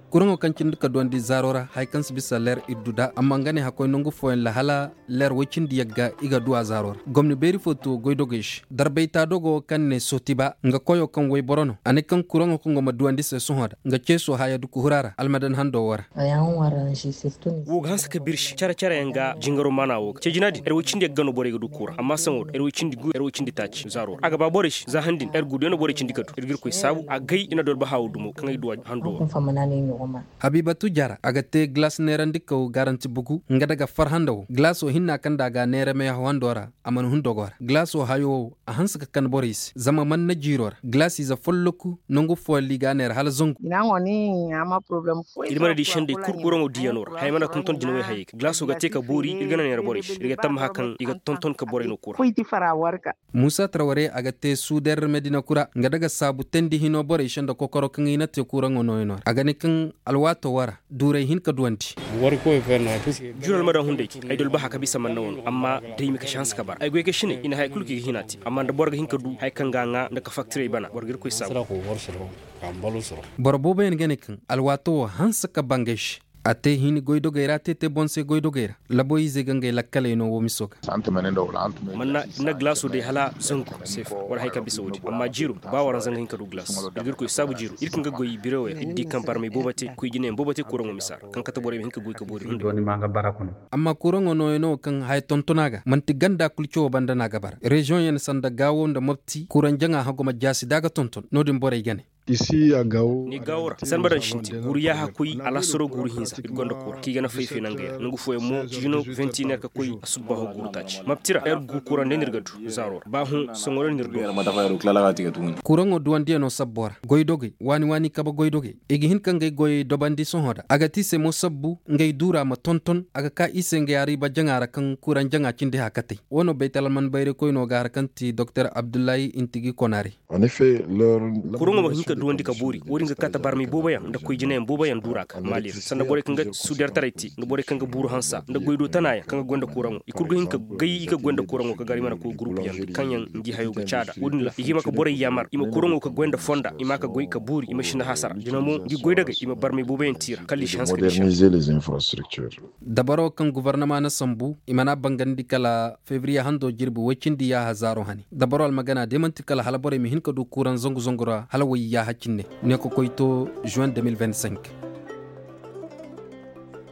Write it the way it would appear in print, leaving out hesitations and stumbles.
kurango kancin duka dondi zarora haikan su bisa ler idduda amma ngane hakoy nongu foyen la hala ler wicin yagga iga duwa zarora gomni beri foto goydogesh darbayta dogo kanne sotiba nga koyo kan way borono ane kan kurango ko ngoma duwandi se sohoda nga keso haya duku hurara almadan hando wara ayan wara shi sirtuni wo gansa ka birshi cara yanga jingaro mana wo ce jinadi wicin yagga no bore gudu kura amma san wo wicin digu wicin taci zarora aga ba borish za handin gudu no bore cin dikatu irgir koy sabu agai ina dol ba hawu dumo kan ay duwa hando Habibatu Jara agate glass nerandi ko garanti bugu nga daga farhando glass o hinna kan daga nere me hawandora aman hundogor glass o hayo a hanska kan boris zama man na jiror glass is a folloku nongo fo liga ner hal zongu ina ngoni ama problem fo ilmana di shande kurgoro ngo diyanor hay mana tonton jinwe hayik glass o gate ka bori irgana ner boris irga tam hakan iga tonton ka bore no kura foyti fara warka Musa Traore agate suder medina kura nga daga sabu tendi hino bore shanda kokoro kan ina te kura ngono ino agani kan alwato wara dure hin ka duwanti war ko ferna jural madan hunde ay dol ba haka bisa man nawon amma dai mi ka chance ka bar ay goy ke shine ina hay kulki hinati amma da borga hin ka du hay kan ganga da ka factory bana borgir ko sabu borbo ben gane kan alwato hansa ka bangesh ate hini goydogera te bonse goydogera labo yize gange lakkale no wo misoka manna na glaso de hala zanku sef war hay ka bisodi amma jiru ba waran zanga hin ka du glass digir ko sabu jiru irkin ga goyi birewe iddi kan parmi bobate ko gine bobate ko rongo misar kan ka tabore hin ka goyi ka bori doni manga barakuno amma kurongo no kan hay tontonaga manti ganda kulcho banda naga bar region yen sanda gawo nda mopti kuran janga hagoma jasi daga tonton nodin bore gane isi a gawo ni gawra san badan shinti guru ya hakui ala soro guru hinza gondo kura ki gana fayfe nangaya nungu foye mo jino 20 ner ka koy asubba ho guru tachi maptira gu kura nirgadu zaror ba hun songoro nirdo kurango duwandi no sabbora goydoge wani kaba goydoge igi hin kan goy dobandi sohoda agati se mo sabbu ngay dura ma tonton aga ka ise ngay ari ba jangara kan kuran janga cinde hakate wono beytal man bayre koy no gar kanti Dr Abdoulaye Intigi Konari en effet kurango duwandi ka buri wori nga kata barmi bobayan da koy jinen bobayan duraka malir sanda bore kanga sudar tarati nga bore kanga buru hansa da goydo tanaya kanga gonda kurango ikurgo hinka gayi ka gonda kurango ka gari mana ko group yan kanyan ngi hayo ga chada wodin la yima ka bore yamar ima kurango ka gonda fonda ima ka goy ka buri ima shina hasara dinamo ngi goy daga ima barmi bobayan tira kalli chance ka moderniser les infrastructures dabaro kan gouvernement na sambu imana bangandi kala février hando jirbu wacindi ya hazaro hani dabaro al magana demanti kala hala bore mi hinka du kuran zongu zongura hala ya hakinne ne ko koyto juin 2025